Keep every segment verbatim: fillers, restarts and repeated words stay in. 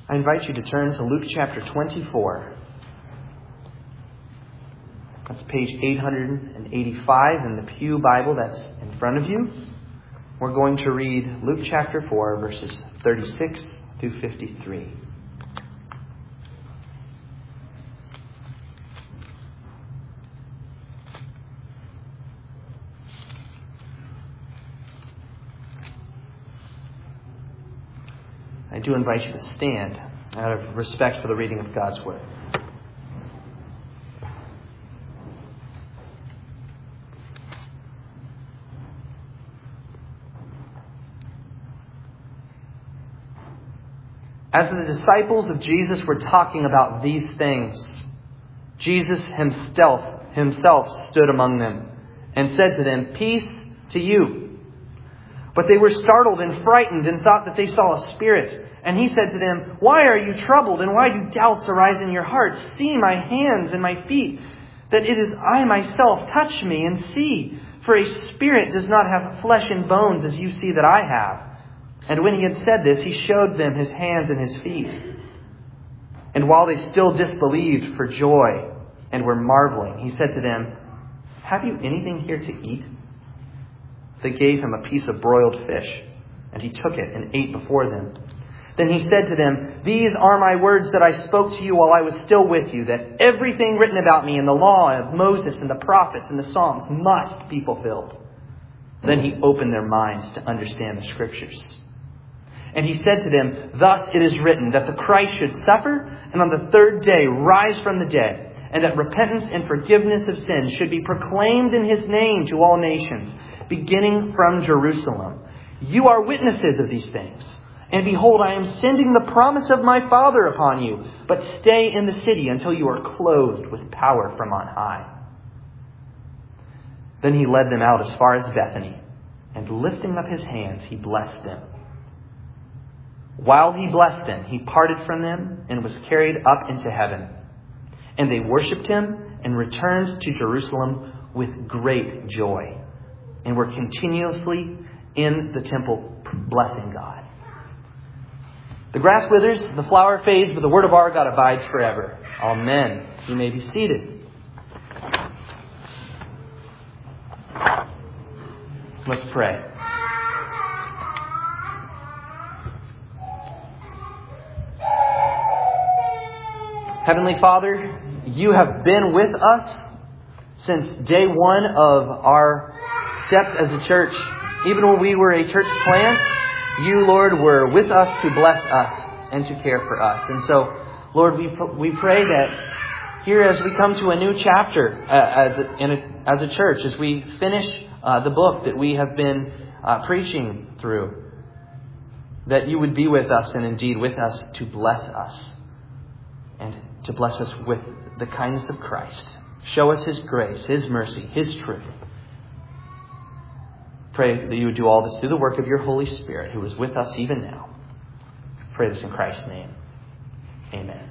I invite you to turn to Luke chapter twenty-four. That's page eight hundred eighty-five in the Pew Bible that's in front of you. We're going to read Luke chapter four, verses thirty-six through fifty-three. I do invite you to stand out of respect for the reading of God's Word. As the disciples of Jesus were talking about these things, Jesus himself, himself stood among them and said to them, "Peace to you." But they were startled and frightened and thought that they saw a spirit. And he said to them, "Why are you troubled, and why do doubts arise in your hearts? See my hands and my feet, that it is I myself. Touch me and see. For a spirit does not have flesh and bones as you see that I have." And when he had said this, he showed them his hands and his feet. And while they still disbelieved for joy and were marveling, he said to them, "Have you anything here to eat?" They gave him a piece of broiled fish, and he took it and ate before them. Then he said to them, "These are my words that I spoke to you while I was still with you, that everything written about me in the law of Moses and the prophets and the Psalms must be fulfilled." Then he opened their minds to understand the Scriptures. And he said to them, "Thus it is written that the Christ should suffer and on the third day rise from the dead, and that repentance and forgiveness of sins should be proclaimed in his name to all nations, beginning from Jerusalem. You are witnesses of these things. And behold, I am sending the promise of my Father upon you, but stay in the city until you are clothed with power from on high." Then he led them out as far as Bethany, and lifting up his hands, he blessed them. While he blessed them, he parted from them and was carried up into heaven. And they worshipped him and returned to Jerusalem with great joy, and were continuously in the temple blessing God. The grass withers, the flower fades, but the word of our God abides forever. Amen. You may be seated. Let's pray. Heavenly Father, you have been with us since day one of our steps as a church. Even when we were a church plant, you, Lord, were with us to bless us and to care for us. And so, Lord, we we pray that here as we come to a new chapter uh, as, a, in a, as a church, as we finish uh, the book that we have been uh, preaching through, that you would be with us and indeed with us to bless us and to bless us with the kindness of Christ. Show us his grace, his mercy, his truth. Pray that you would do all this through the work of your Holy Spirit, who is with us even now. Pray this in Christ's name. Amen.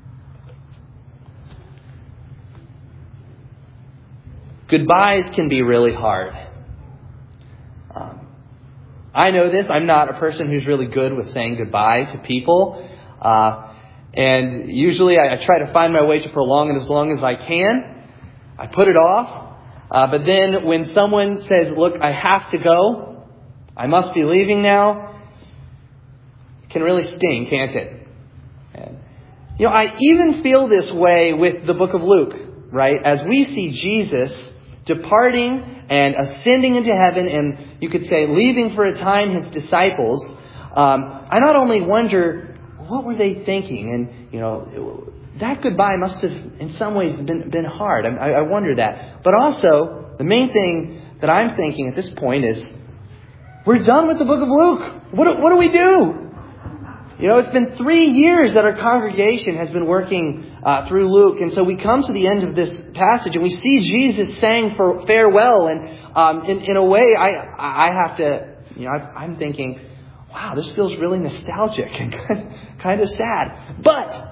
Goodbyes can be really hard. Um, I know this. I'm not a person who's really good with saying goodbye to people. Uh, and usually I, I try to find my way to prolong it as long as I can. I put it off. Uh, but then when someone says, "Look, I have to go. I must be leaving now," it can really sting, can't it? And, you know, I even feel this way with the book of Luke, right? As we see Jesus departing and ascending into heaven, and you could say leaving for a time his disciples, um, I not only wonder, what were they thinking? And, you know, that goodbye must have, in some ways, been been hard. I, I wonder that. But also, the main thing that I'm thinking at this point is, we're done with the book of Luke. What, what do we do? You know, it's been three years that our congregation has been working uh, through Luke. And so we come to the end of this passage and we see Jesus saying for farewell. And um, in, in a way, I I have to, you know, I, I'm thinking, wow, this feels really nostalgic and kind of sad. But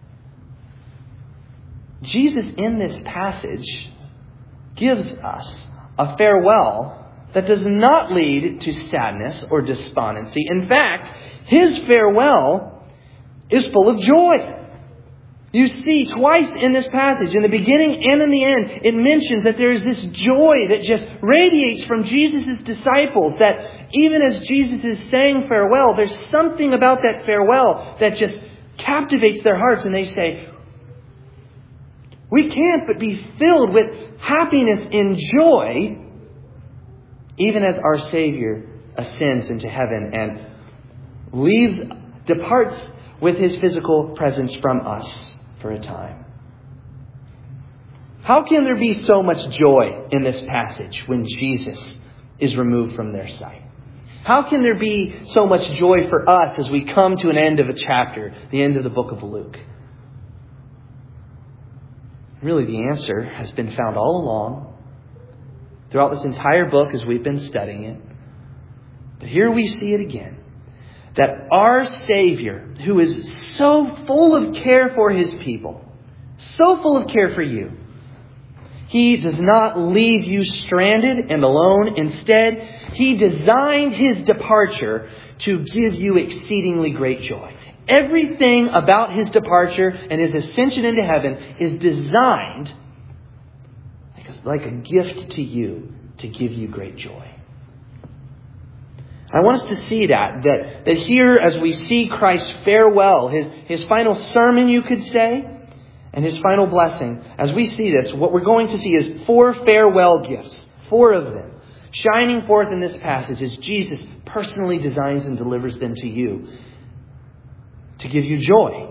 Jesus in this passage gives us a farewell that does not lead to sadness or despondency. In fact, his farewell is full of joy. You see twice in this passage, in the beginning and in the end, it mentions that there is this joy that just radiates from Jesus' disciples, that even as Jesus is saying farewell, there's something about that farewell that just captivates their hearts, and they say, we can't but be filled with happiness and joy, even as our Savior ascends into heaven and leaves, departs with His physical presence from us for a time. How can there be so much joy in this passage when Jesus is removed from their sight? How can there be so much joy for us as we come to an end of a chapter, the end of the book of Luke? Really, the answer has been found all along, throughout this entire book as we've been studying it. But here we see it again. That our Savior, who is so full of care for His people, so full of care for you, He does not leave you stranded and alone. Instead, He designed His departure to give you exceedingly great joy. Everything about His departure and His ascension into heaven is designed like a gift to you to give you great joy. I want us to see that, that, that here as we see Christ's farewell, his, his final sermon, you could say, and His final blessing, as we see this, what we're going to see is four farewell gifts, four of them, shining forth in this passage as Jesus personally designs and delivers them to you to give you joy.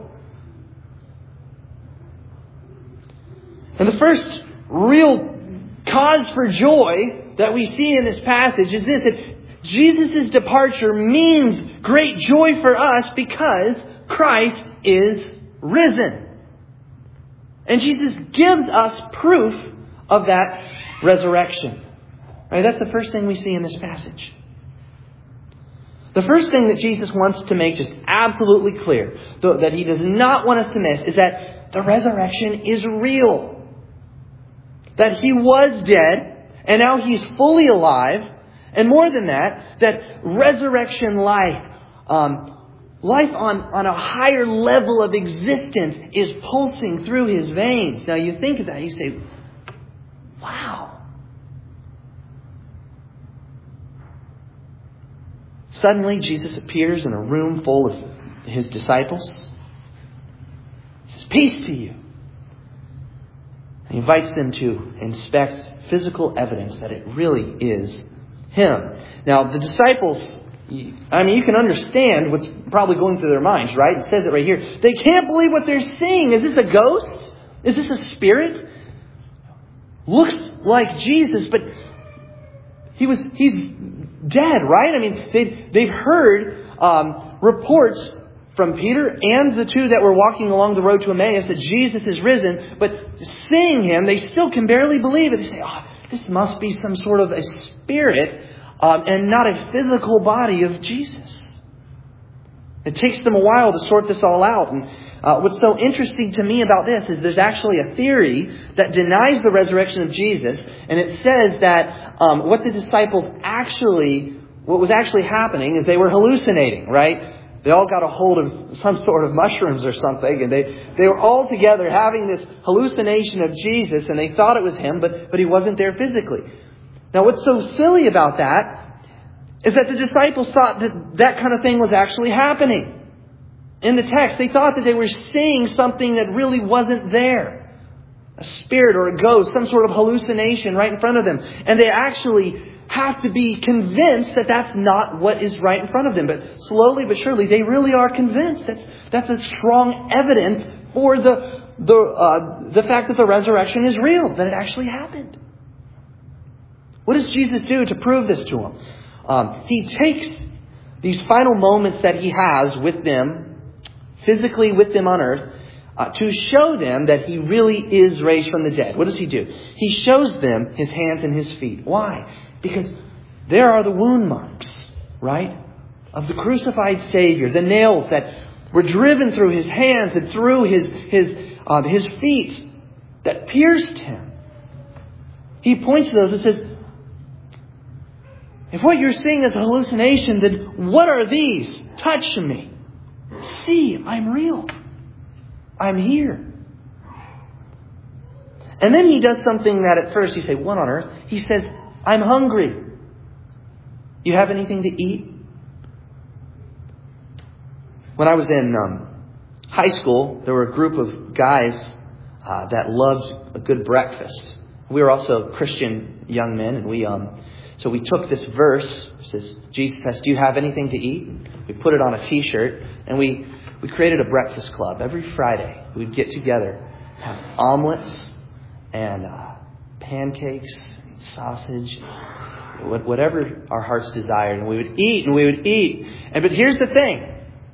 And the first real cause for joy that we see in this passage is this, that Jesus' departure means great joy for us because Christ is risen. And Jesus gives us proof of that resurrection. Right? That's the first thing we see in this passage. The first thing that Jesus wants to make just absolutely clear, that He does not want us to miss, is that the resurrection is real. That He was dead, and now He's fully alive. And more than that, that resurrection life, um, life on, on a higher level of existence is pulsing through His veins. Now you think of that, you say, wow. Suddenly Jesus appears in a room full of His disciples. He says, peace to you. He invites them to inspect physical evidence that it really is Him. Now, the disciples, I mean, you can understand what's probably going through their minds, right? It says it right here. They can't believe what they're seeing. Is this a ghost? Is this a spirit? Looks like Jesus, but he was he's dead, right? I mean, they've, they've heard um, reports from Peter and the two that were walking along the road to Emmaus that Jesus is risen, but seeing Him, they still can barely believe it. They say, oh, this must be some sort of a spirit um, and not a physical body of Jesus. It takes them a while to sort this all out. And uh, what's so interesting to me about this is there's actually a theory that denies the resurrection of Jesus. And it says that um, what the disciples actually, what was actually happening is they were hallucinating, right? They all got a hold of some sort of mushrooms or something, and they, they were all together having this hallucination of Jesus, and they thought it was Him, but, but He wasn't there physically. Now, what's so silly about that is that the disciples thought that that kind of thing was actually happening. In the text, they thought that they were seeing something that really wasn't there. A spirit or a ghost, some sort of hallucination right in front of them. And they actually have to be convinced that that's not what is right in front of them. But slowly but surely, they really are convinced. That's that's a strong evidence for the the uh, the fact that the resurrection is real, that it actually happened. What does Jesus do to prove this to them? Um, he takes these final moments that He has with them, physically with them on earth, uh, to show them that He really is raised from the dead. What does He do? He shows them His hands and His feet. Why? Because there are the wound marks, right, of the crucified Savior. The nails that were driven through His hands and through His his uh, His feet that pierced Him. He points to those and says, if what you're seeing is a hallucination, then what are these? Touch me. See, I'm real. I'm here. And then he does something that at first you say, what on earth? He says, I'm hungry. You have anything to eat? When I was in um, high school, there were a group of guys uh, that loved a good breakfast. We were also Christian young men, and we um, so we took this verse. It says, Jesus says, do you have anything to eat? We put it on a t-shirt, and we, we created a breakfast club. Every Friday, we'd get together, have omelets, and uh, pancakes, and sausage, whatever our hearts desired. And we would eat and we would eat. And but here's the thing.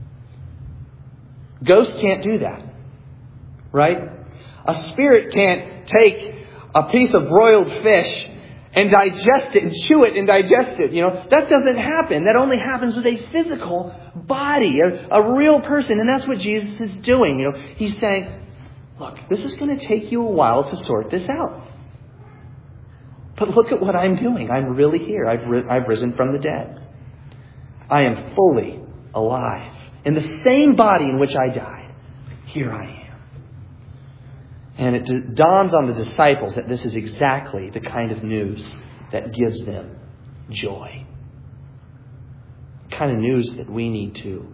Ghosts can't do that. Right? A spirit can't take a piece of broiled fish and digest it and chew it and digest it. You know, that doesn't happen. That only happens with a physical body, a, a real person. And that's what Jesus is doing. You know, he's saying, look, this is going to take you a while to sort this out. But look at what I'm doing. I'm really here. I've, ri- I've risen from the dead. I am fully alive. In the same body in which I died, here I am. And it d- dawns on the disciples that this is exactly the kind of news that gives them joy. The kind of news that we need too.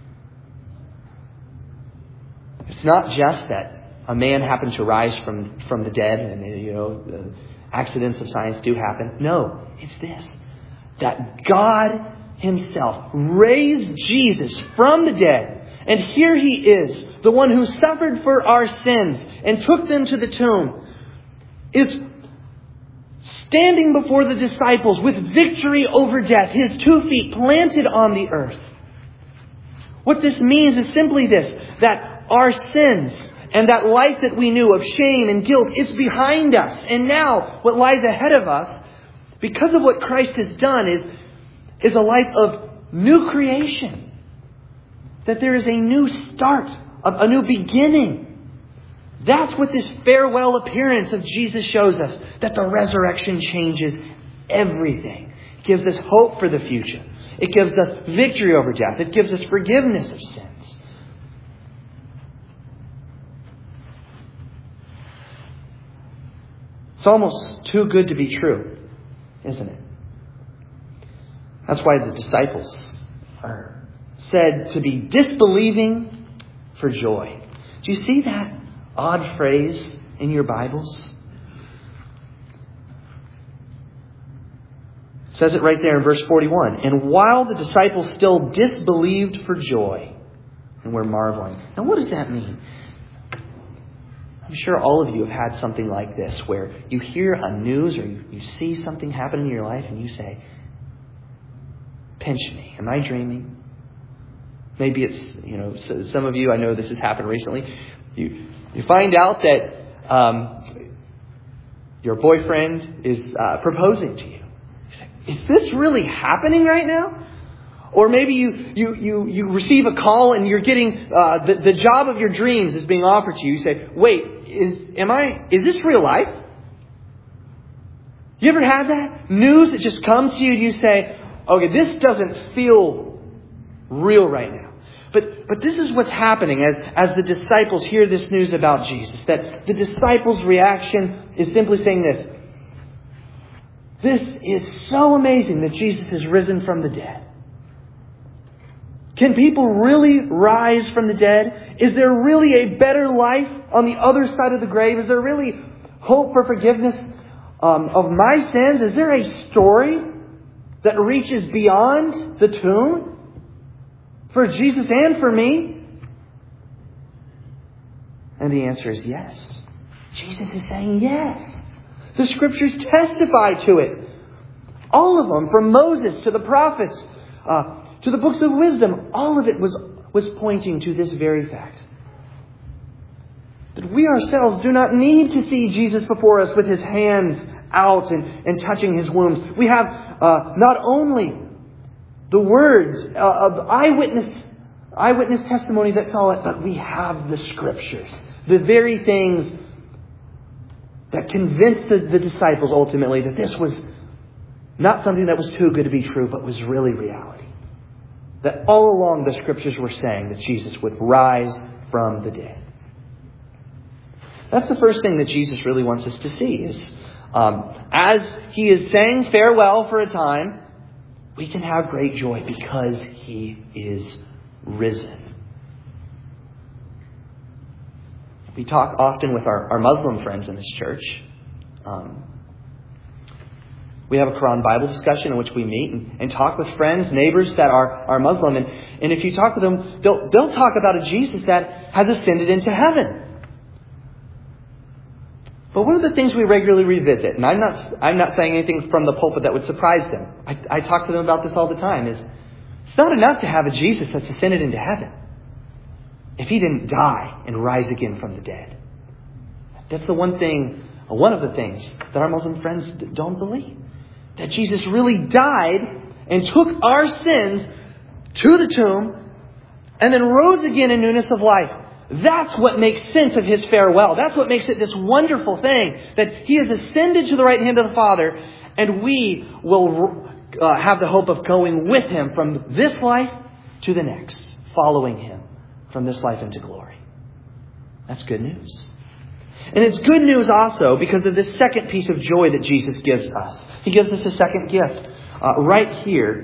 It's not just that a man happened to rise from, from the dead and, you know, uh, accidents of science do happen. No, it's this. That God Himself raised Jesus from the dead. And here He is, the one who suffered for our sins and took them to the tomb, is standing before the disciples with victory over death, His two feet planted on the earth. What this means is simply this, that our sins and that life that we knew of shame and guilt, it's behind us. And now what lies ahead of us, because of what Christ has done, is, is a life of new creation. That there is a new start, a, a new beginning. That's what this farewell appearance of Jesus shows us. That the resurrection changes everything. It gives us hope for the future. It gives us victory over death. It gives us forgiveness of sins. It's almost too good to be true, isn't it? That's why the disciples are said to be disbelieving for joy. Do you see that odd phrase in your Bibles? It says it right there in verse forty-one. And while the disciples still disbelieved for joy, and we're marveling. Now what does that mean? I'm sure all of you have had something like this where you hear a news or you, you see something happen in your life and you say, pinch me. Am I dreaming? Maybe it's, you know, some of you, I know this has happened recently. You you find out that um, your boyfriend is uh, proposing to you. You say, is this really happening right now? Or maybe you you you, you receive a call and you're getting uh, the, the job of your dreams is being offered to you. You say, wait, is am I? Is this real life? You ever had that news that just comes to you and you say, okay, this doesn't feel real right now. But but this is what's happening as, as the disciples hear this news about Jesus. That the disciples' reaction is simply saying this. This is so amazing that Jesus has risen from the dead. Can people really rise from the dead? Is there really a better life on the other side of the grave? Is there really hope for forgiveness um, of my sins? Is there a story that reaches beyond the tomb? For Jesus and for me? And the answer is yes. Jesus is saying yes. The Scriptures testify to it. All of them, from Moses to the prophets, uh, to the books of wisdom, all of it was, was pointing to this very fact. That we ourselves do not need to see Jesus before us with His hands out and, and touching His wounds. We have uh, not only the words uh, of eyewitness eyewitness testimony that saw it, but we have the Scriptures. The very things that convinced the, the disciples ultimately that this was not something that was too good to be true, but was really reality. that all along the Scriptures were saying that Jesus would rise from the dead. That's the first thing that Jesus really wants us to see is um, as He is saying farewell for a time, we can have great joy because He is risen. We talk often with our, our Muslim friends in this church. Um, we have a Quran Bible discussion in which we meet and, and talk with friends, neighbors that are, are Muslim. And, and if you talk with them, they'll, they'll talk about a Jesus that has ascended into heaven. But one of the things we regularly revisit, and I'm not I'm not saying anything from the pulpit that would surprise them. I, I talk to them about this all the time, is it's not enough to have a Jesus that's ascended into heaven if He didn't die and rise again from the dead. That's the one thing, one of the things that our Muslim friends don't believe. That Jesus really died and took our sins to the tomb and then rose again in newness of life. That's what makes sense of His farewell. That's what makes it this wonderful thing that He has ascended to the right hand of the Father, and we will uh, have the hope of going with Him from this life to the next, following Him from this life into glory. That's good news. And it's good news also because of this second piece of joy that Jesus gives us. He gives us a second gift uh, right here.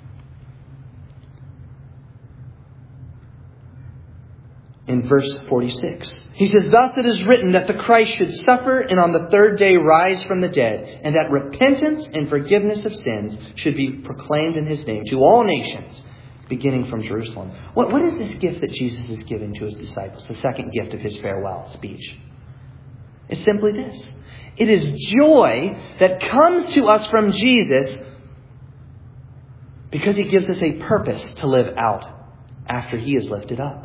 In verse forty-six, He says, "Thus it is written that the Christ should suffer and on the third day rise from the dead, and that repentance and forgiveness of sins should be proclaimed in His name to all nations, beginning from Jerusalem." What, what is this gift that Jesus is giving to His disciples? The second gift of His farewell speech. It's simply this. It is joy that comes to us from Jesus because He gives us a purpose to live out after He is lifted up.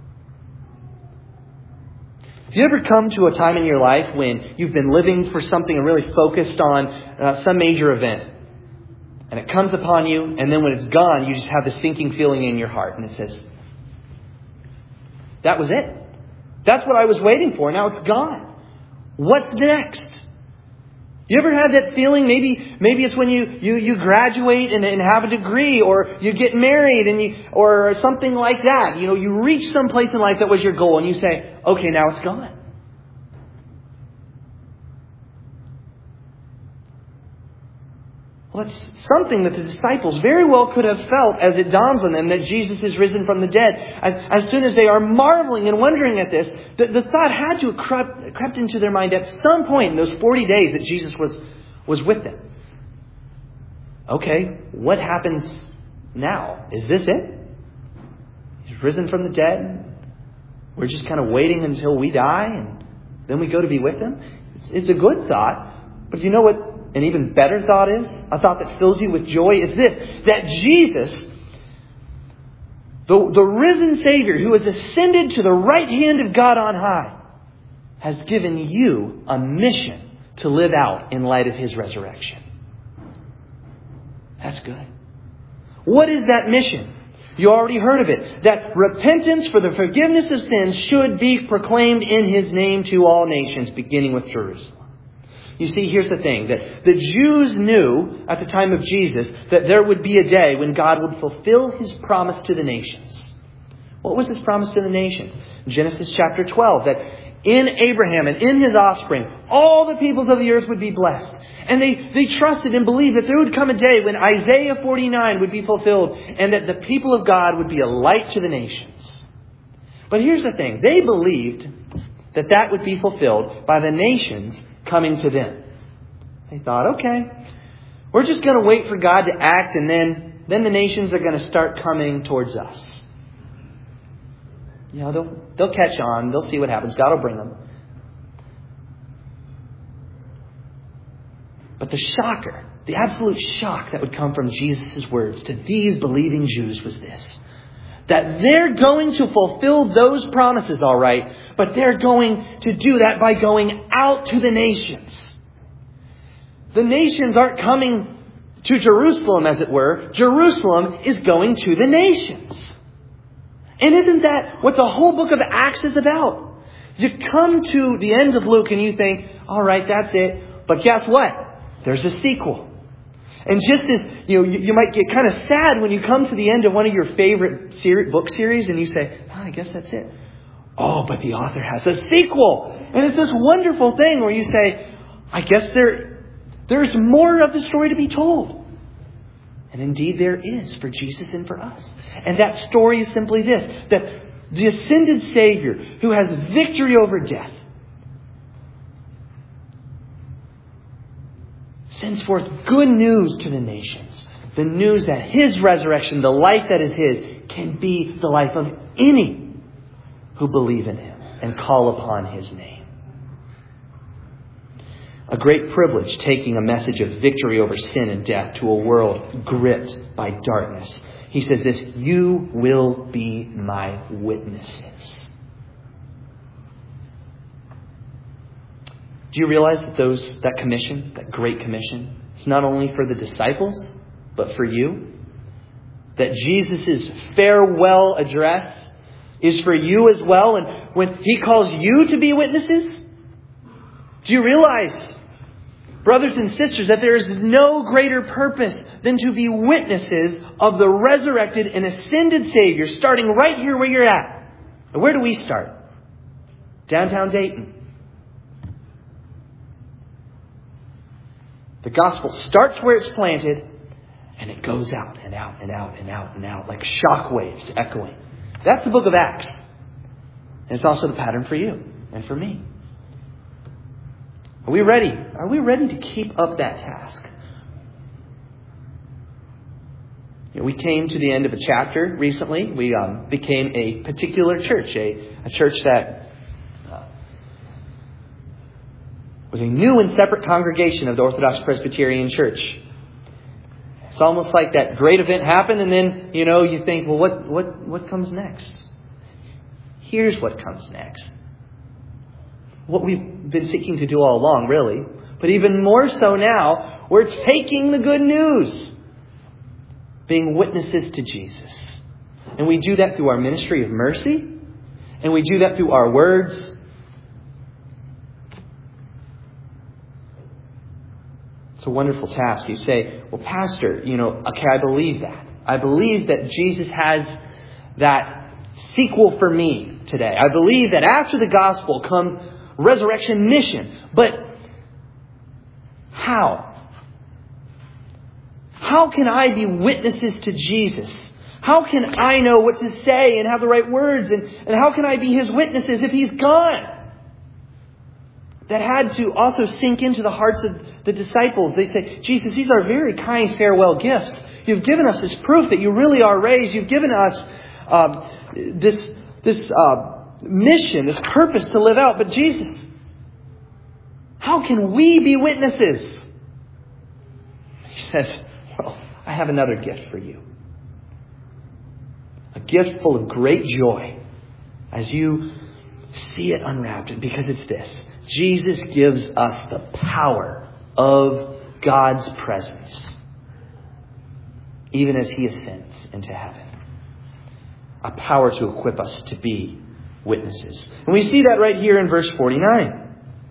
Have you ever come to a time in your life when you've been living for something and really focused on uh, some major event, and it comes upon you, and then when it's gone, you just have this sinking feeling in your heart, and it says, that was it. That's what I was waiting for. Now it's gone. What's next? You ever had that feeling? Maybe maybe it's when you, you, you graduate and, and have a degree, or you get married and you, or something like that. You know, you reach some place in life that was your goal and you say, okay, now it's gone. Well, it's something that the disciples very well could have felt as it dawns on them that Jesus is risen from the dead. As, as soon as they are marveling and wondering at this, the, the thought had to have crept, crept into their mind at some point in those forty days that Jesus was, was with them. Okay, what happens now? Is this it? He's risen from the dead. We're just kind of waiting until we die and then we go to be with Him. It's, it's a good thought. But you know what an even better thought is? A thought that fills you with joy is this. That Jesus, the, the risen Savior who has ascended to the right hand of God on high, has given you a mission to live out in light of His resurrection. That's good. What is that mission? You already heard of it. That repentance for the forgiveness of sins should be proclaimed in His name to all nations, beginning with Jerusalem. You see, here's the thing, that the Jews knew at the time of Jesus that there would be a day when God would fulfill His promise to the nations. What was His promise to the nations? Genesis chapter twelve, that in Abraham and in his offspring, all the peoples of the earth would be blessed. And they, they trusted and believed that there would come a day when Isaiah forty-nine would be fulfilled and that the people of God would be a light to the nations. But here's the thing. They believed that that would be fulfilled by the nations coming to them. They thought, okay, we're just going to wait for God to act and then, then the nations are going to start coming towards us. You know, they'll, they'll catch on. They'll see what happens. God will bring them. But the shocker, the absolute shock that would come from Jesus' words to these believing Jews was this. That they're going to fulfill those promises, all right, but they're going to do that by going out to the nations. The nations aren't coming to Jerusalem, as it were. Jerusalem is going to the nations. And isn't that what the whole book of Acts is about? You come to the end of Luke and you think, all right, that's it. But guess what? There's a sequel. And just as, you know, you, you might get kind of sad when you come to the end of one of your favorite ser- book series and you say, oh, I guess that's it. Oh, but the author has a sequel. And it's this wonderful thing where you say, I guess there, there's more of the story to be told. And indeed there is for Jesus and for us. And that story is simply this, that the ascended Savior who has victory over death sends forth good news to the nations. The news that His resurrection, the life that is His, can be the life of any who believe in Him and call upon His name. A great privilege taking a message of victory over sin and death to a world gripped by darkness. He says this, you will be my witnesses. Do you realize that those that commission, that great commission, is not only for the disciples, but for you? That Jesus' farewell address is for you as well. And when He calls you to be witnesses, do you realize, brothers and sisters, that there is no greater purpose than to be witnesses of the resurrected and ascended Savior, starting right here where you're at. And where do we start? Downtown Dayton. The gospel starts where it's planted, and it goes out and out and out and out and out like shock waves echoing. That's the book of Acts. And it's also the pattern for you and for me. Are we ready? Are we ready to keep up that task? You know, we came to the end of a chapter recently. We um, became a particular church, a, a church that uh, was a new and separate congregation of the Orthodox Presbyterian Church. It's almost like that great event happened, and then, you know, you think, well, what, what, what comes next? Here's what comes next. What we've been seeking to do all along, really. But even more so now, we're taking the good news. Being witnesses to Jesus. And we do that through our ministry of mercy. And we do that through our words. It's a wonderful task. You say, well, Pastor, you know, okay, I believe that. I believe that Jesus has that sequel for me today. I believe that after the gospel comes resurrection mission. But how? How can I be witnesses to Jesus? How can I know what to say and have the right words? And, and how can I be His witnesses if He's gone? That had to also sink into the hearts of the disciples. They say, Jesus, these are very kind farewell gifts. You've given us this proof that you really are raised. You've given us uh, this, this uh, mission, this purpose to live out. But Jesus, how can we be witnesses? He says, well, I have another gift for you. A gift full of great joy as you see it unwrapped. Because it's this. Jesus gives us the power of God's presence. Even as He ascends into heaven. A power to equip us to be witnesses. And we see that right here in verse forty-nine.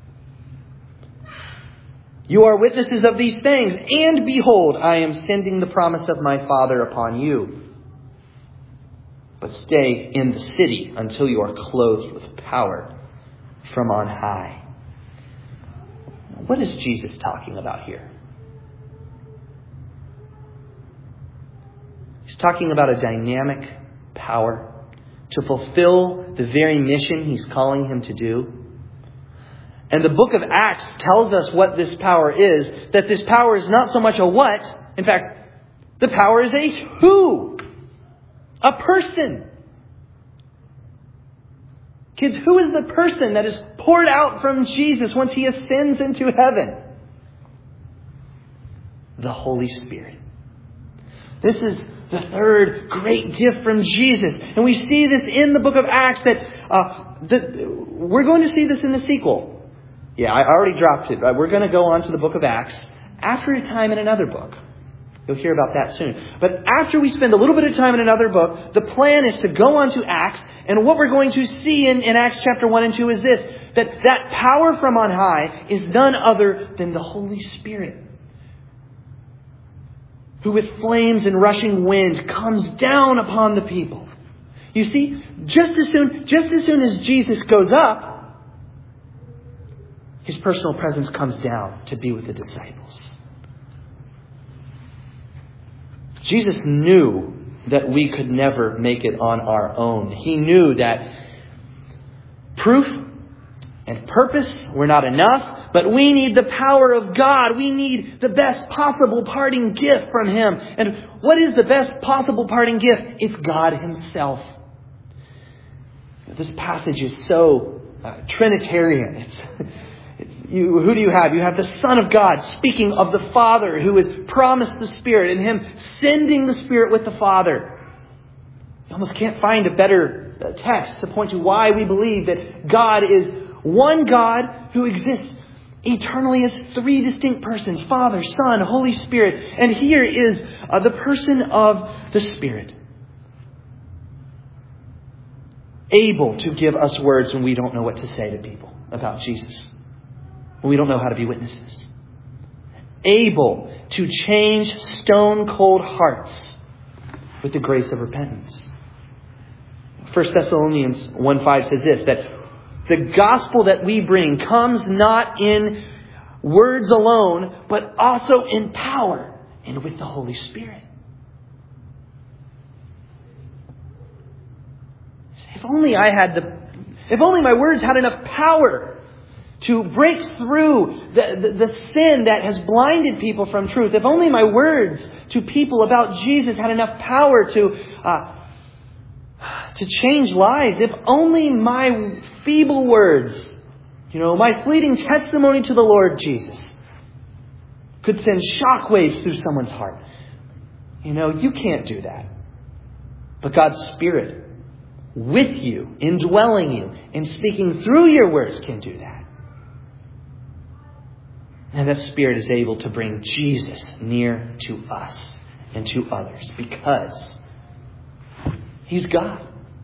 You are witnesses of these things, and behold, I am sending the promise of my Father upon you. But stay in the city until you are clothed with power from on high. What is Jesus talking about here? He's talking about a dynamic power to fulfill the very mission He's calling him to do. And the book of Acts tells us what this power is. That this power is not so much a what. In fact, the power is a who. A person. Kids, who is the person that is poured out from Jesus once He ascends into heaven? The Holy Spirit. This is the third great gift from Jesus. And we see this in the book of Acts that uh, the, we're going to see this in the sequel. Yeah, I already dropped it. We're going to go on to the book of Acts after a time in another book. You'll hear about that soon. But after we spend a little bit of time in another book, the plan is to go on to Acts. And what we're going to see in, in Acts chapter one and two is this. That that power from on high is none other than the Holy Spirit. who with flames and rushing winds comes down upon the people. You see, just as soon, just as soon as Jesus goes up, His personal presence comes down to be with the disciples. Jesus knew that we could never make it on our own. He knew that proof and purpose were not enough, but we need the power of God. We need the best possible parting gift from Him. And what is the best possible parting gift? It's God Himself. This passage is so uh, Trinitarian. It's, it's, you, who do you have? You have the Son of God speaking of the Father who has promised the Spirit and Him sending the Spirit with the Father. You almost can't find a better text to point to why we believe that God is one God who exists eternally as three distinct persons: Father, Son, Holy Spirit. And here is uh, the person of the Spirit, able to give us words when we don't know what to say to people about Jesus, when we don't know how to be witnesses. Able to change stone-cold hearts with the grace of repentance. First Thessalonians one five says this, that the gospel that we bring comes not in words alone, but also in power and with the Holy Spirit. If only I had the, if only my words had enough power to break through the, the, the sin that has blinded people from truth. If only my words to people about Jesus had enough power to uh, to change lives. If only my feeble words, you know, my fleeting testimony to the Lord Jesus could send shockwaves through someone's heart. You know, you can't do that. But God's Spirit with you, indwelling you, and speaking through your words can do that. And that Spirit is able to bring Jesus near to us and to others because He's God.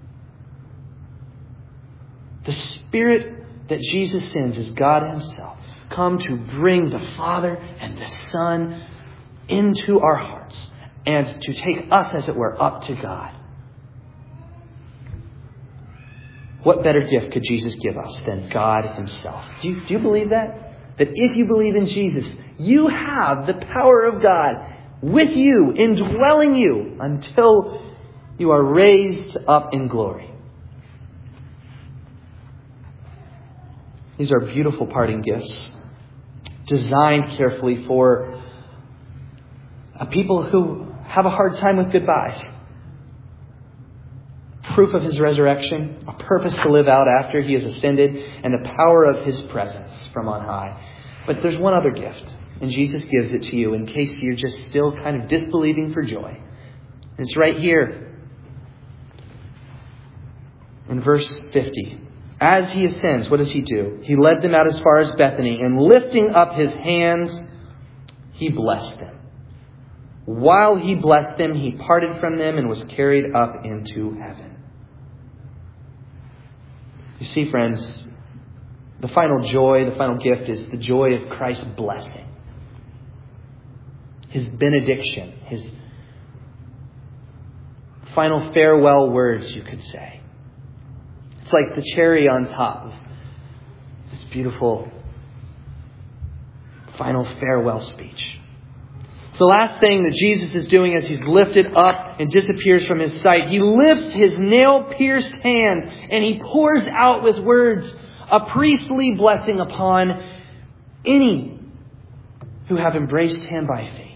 The Spirit that Jesus sends is God Himself, come to bring the Father and the Son into our hearts and to take us, as it were, up to God. What better gift could Jesus give us than God Himself? Do you, do you believe that? That if you believe in Jesus, you have the power of God with you, indwelling you until you are raised up in glory. These are beautiful parting gifts, designed carefully for a people who have a hard time with goodbyes. Proof of His resurrection, a purpose to live out after He has ascended, and the power of His presence from on high. But there's one other gift, and Jesus gives it to you in case you're just still kind of disbelieving for joy. And it's right here in verse fifty. As He ascends, what does He do? He led them out as far as Bethany, and lifting up His hands, He blessed them. While He blessed them, He parted from them and was carried up into heaven. You see, friends, the final joy, the final gift is the joy of Christ's blessing. His benediction, His final farewell words, you could say. It's like the cherry on top of this beautiful final farewell speech. It's the last thing that Jesus is doing as He's lifted up and disappears from His sight. He lifts His nail-pierced hands and He pours out with words a priestly blessing upon any who have embraced Him by faith.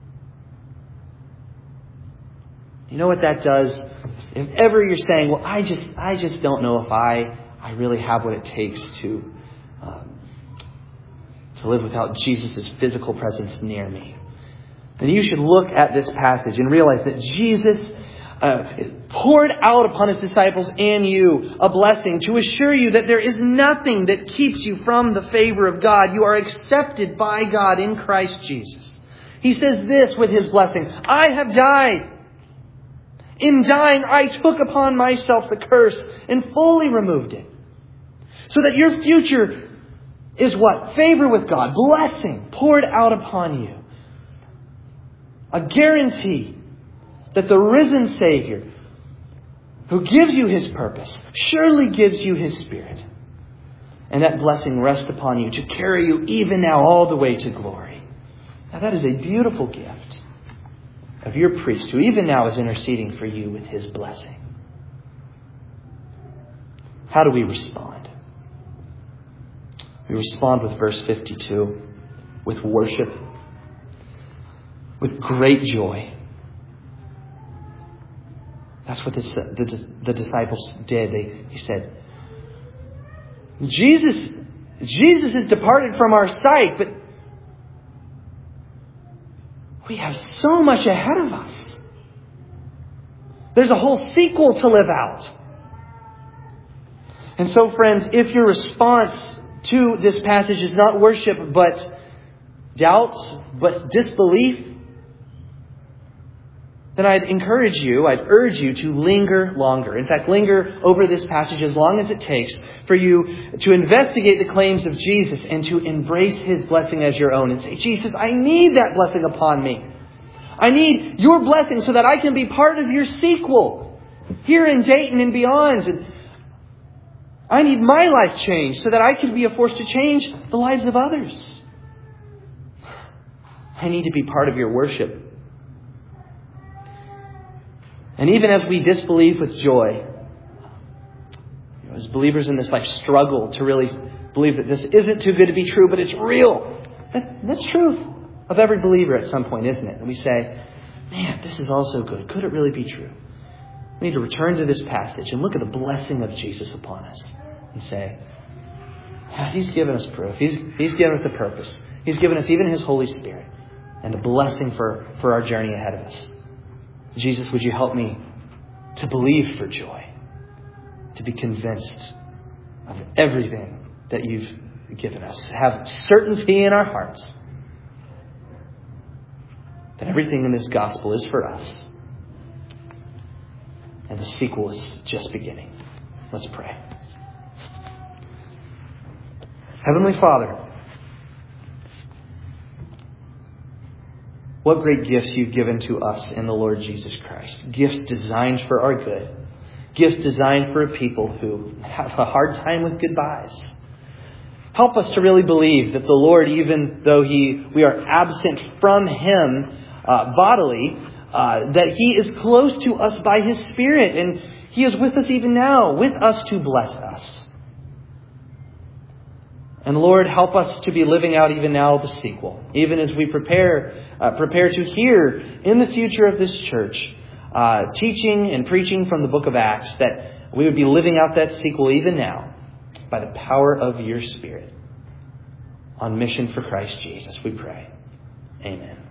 You know what that does? If ever you're saying, well, I just I just don't know if I, I really have what it takes to, um, to live without Jesus' physical presence near me, then you should look at this passage and realize that Jesus uh, poured out upon His disciples and you a blessing to assure you that there is nothing that keeps you from the favor of God. You are accepted by God in Christ Jesus. He says this with His blessing: I have died. In dying, I took upon myself the curse and fully removed it. So that your future is what? Favor with God, blessing poured out upon you. A guarantee that the risen Savior, who gives you His purpose, surely gives you His Spirit. And that blessing rests upon you to carry you even now all the way to glory. Now that is a beautiful gift of your priest, who even now is interceding for you with his blessing. How do we respond? We respond with verse fifty-two, with worship, with great joy. That's what the, the, the disciples did. They, he said, Jesus, Jesus has departed from our sight, but we have so much ahead of us. There's a whole sequel to live out. And so, friends, if your response to this passage is not worship, but doubt, but disbelief, then I'd encourage you, I'd urge you to linger longer. In fact, linger over this passage as long as it takes for you to investigate the claims of Jesus and to embrace His blessing as your own and say, Jesus, I need that blessing upon me. I need your blessing so that I can be part of your sequel here in Dayton and beyond. And I need my life changed so that I can be a force to change the lives of others. I need to be part of your worship. And even as we disbelieve with joy, you know, as believers in this life struggle to really believe that this isn't too good to be true, but it's real. That, that's true of every believer at some point, isn't it? And we say, man, this is also good. Could it really be true? We need to return to this passage and look at the blessing of Jesus upon us and say, yeah, He's given us proof. He's, he's given us the purpose. He's given us even His Holy Spirit and a blessing for, for our journey ahead of us. Jesus, would you help me to believe for joy, to be convinced of everything that you've given us, to have certainty in our hearts that everything in this gospel is for us and the sequel is just beginning. Let's pray. Heavenly Father, what great gifts you've given to us in the Lord Jesus Christ. Gifts designed for our good. Gifts designed for a people who have a hard time with goodbyes. Help us to really believe that the Lord, even though He we are absent from Him uh, bodily, uh, that He is close to us by His Spirit. And He is with us even now, with us to bless us. And Lord, help us to be living out even now the sequel, even as we prepare uh, prepare to hear in the future of this church uh, teaching and preaching from the book of Acts, that we would be living out that sequel even now by the power of your Spirit on mission for Christ Jesus, we pray. Amen.